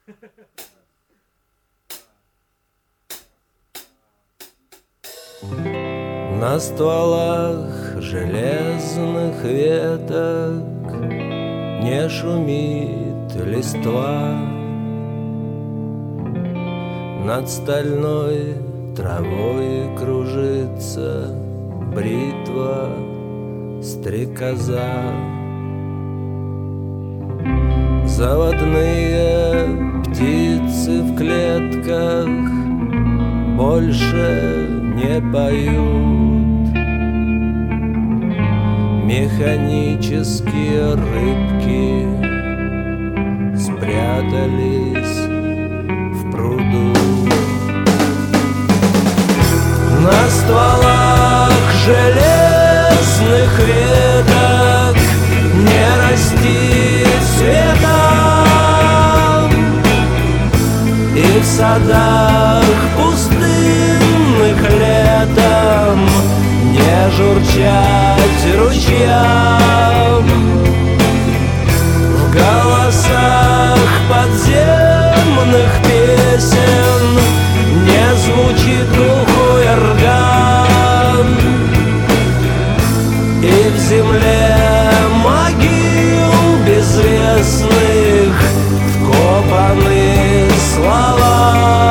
На стволах железных веток не шумит листва, над стальной травой кружится бритва стрекоза. Заводные птицы в клетках больше не поют, механические рыбки спрятались в пруду. На стволах железных веток не растит цвета, и в садах пустынных летом не журчать ручьям. В голосах подземных песен не звучит глухой орган, и в земле могил безвестных вкопаны слова.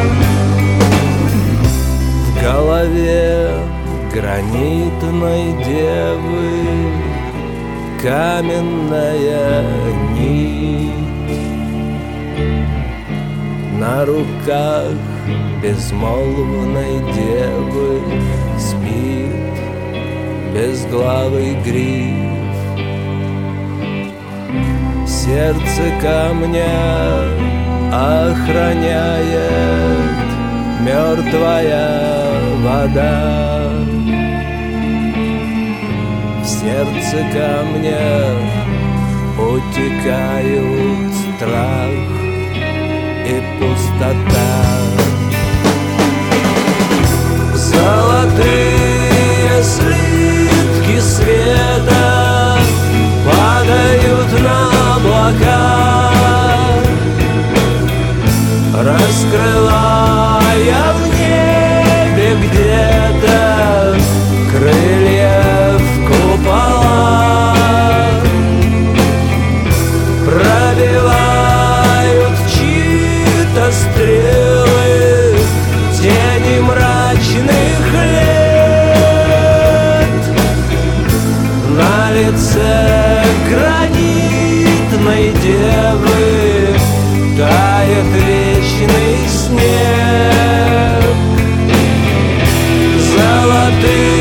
В голове гранитной девы каменная нить, на руках безмолвной девы спит безглавый гриф. Сердце камня охраняет мертвая вода. В сердце камня утекают страх и пустота. Золотые слитки света падают на облака, раскрывая в небе где-то крылья в купола. Пробивают чьи-то стрелы тени мрачных лет. На лице гранитной девы тает вечный снег. Золотые